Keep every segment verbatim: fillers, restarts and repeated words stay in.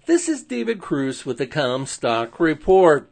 This is David Cruz with the Comstock Report.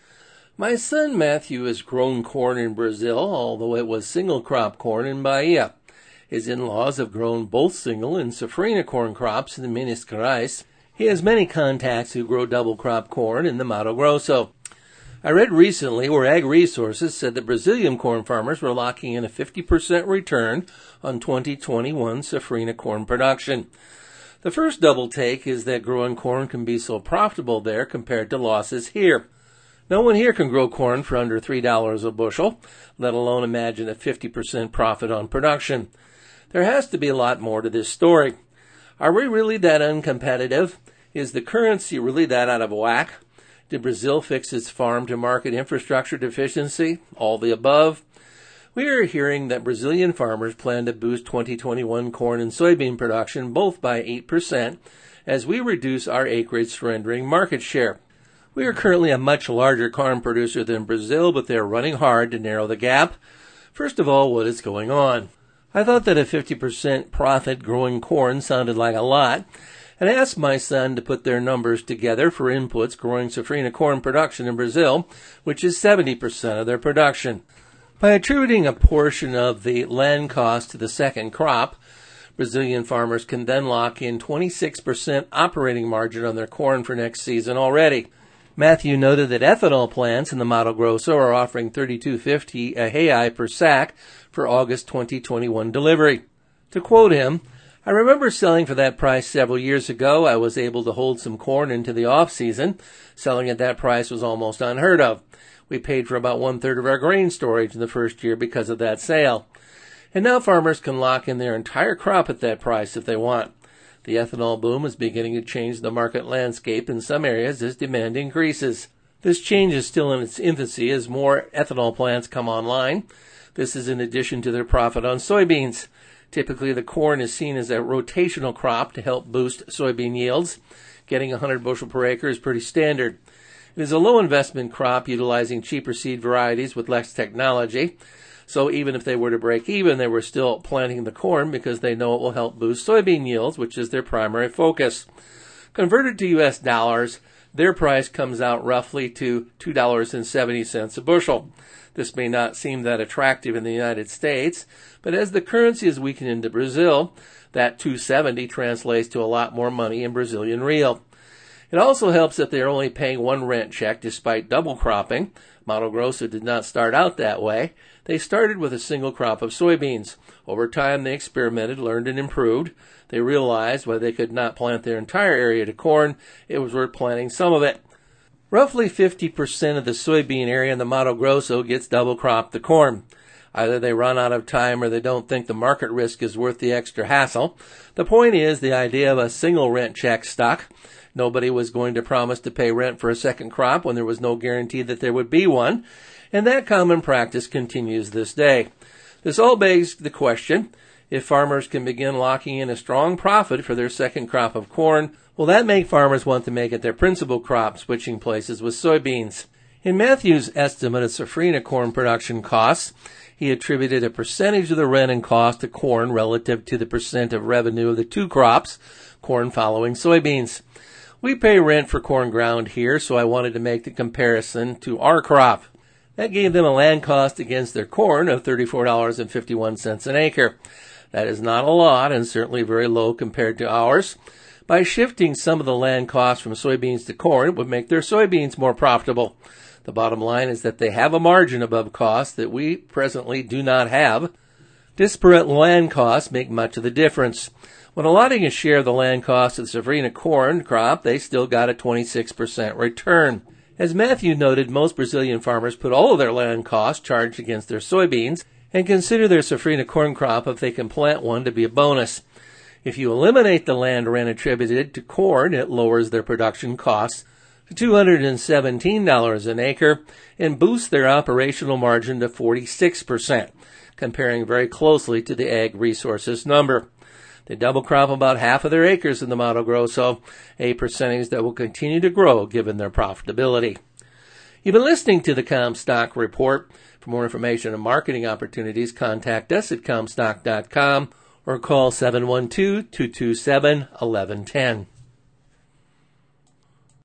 My son Matthew has grown corn in Brazil, although it was single crop corn in Bahia. His in-laws have grown both single and safrinha corn crops in the Minas Gerais. He has many contacts who grow double crop corn in the Mato Grosso. I read recently where Ag Resources said that Brazilian corn farmers were locking in a fifty percent return on twenty twenty-one safrinha corn production. The first double take is that growing corn can be so profitable there compared to losses here. No one here can grow corn for under three dollars a bushel, let alone imagine a fifty percent profit on production. There has to be a lot more to this story. Are we really that uncompetitive? Is the currency really that out of whack? Did Brazil fix its farm-to-market infrastructure deficiency? All the above? We are hearing that Brazilian farmers plan to boost twenty twenty-one corn and soybean production both by eight percent as we reduce our acreage surrendering market share. We are currently a much larger corn producer than Brazil, but they are running hard to narrow the gap. First of all, what is going on? I thought that a fifty percent profit growing corn sounded like a lot, and asked my son to put their numbers together for inputs growing safrinha corn production in Brazil, which is seventy percent of their production. By attributing a portion of the land cost to the second crop, Brazilian farmers can then lock in twenty-six percent operating margin on their corn for next season already. Matthew noted that ethanol plants in the Mato Grosso are offering thirty-two fifty a real per sack for August twenty twenty-one delivery. To quote him, "I remember selling for that price several years ago. I was able to hold some corn into the off-season. Selling at that price was almost unheard of. We paid for about one-third of our grain storage in the first year because of that sale. And now farmers can lock in their entire crop at that price if they want. The ethanol boom is beginning to change the market landscape in some areas as demand increases. This change is still in its infancy as more ethanol plants come online. This is in addition to their profit on soybeans. Typically, the corn is seen as a rotational crop to help boost soybean yields. Getting one hundred bushel per acre is pretty standard. It is a low-investment crop utilizing cheaper seed varieties with less technology. So even if they were to break even, they were still planting the corn because they know it will help boost soybean yields, which is their primary focus. Converted to U S dollars, their price comes out roughly to two dollars and seventy cents a bushel. This may not seem that attractive in the United States, but as the currency is weakened into Brazil, that two dollars and seventy cents translates to a lot more money in Brazilian real. It also helps that they are only paying one rent check despite double cropping. Mato Grosso did not start out that way. They started with a single crop of soybeans. Over time, they experimented, learned, and improved. They realized while they could not plant their entire area to corn, it was worth planting some of it. Roughly fifty percent of the soybean area in the Mato Grosso gets double cropped to corn. Either they run out of time or they don't think the market risk is worth the extra hassle. The point is, the idea of a single rent check stuck. Nobody was going to promise to pay rent for a second crop when there was no guarantee that there would be one, and that common practice continues this day. This all begs the question, if farmers can begin locking in a strong profit for their second crop of corn, will that make farmers want to make it their principal crop, switching places with soybeans? In Matthew's estimate of safrinha corn production costs, he attributed a percentage of the rent and cost to corn relative to the percent of revenue of the two crops, corn following soybeans. We pay rent for corn ground here, so I wanted to make the comparison to our crop. That gave them a land cost against their corn of thirty-four dollars and fifty-one cents an acre. That is not a lot and certainly very low compared to ours. By shifting some of the land costs from soybeans to corn, it would make their soybeans more profitable. The bottom line is that they have a margin above cost that we presently do not have. Disparate land costs make much of the difference. When allotting a share of the land cost of the safrinha corn crop, they still got a twenty-six percent return. As Matthew noted, most Brazilian farmers put all of their land costs charged against their soybeans and consider their safrinha corn crop, if they can plant one, to be a bonus. If you eliminate the land rent attributed to corn, it lowers their production costs to two hundred seventeen dollars an acre and boosts their operational margin to forty-six percent, comparing very closely to the Ag Resources number. They double crop about half of their acres in the Mato Grosso, a percentage that will continue to grow given their profitability. You've been listening to the Comstock Report. For more information on marketing opportunities, contact us at comstock dot com or call seven one two, two two seven, one one one zero.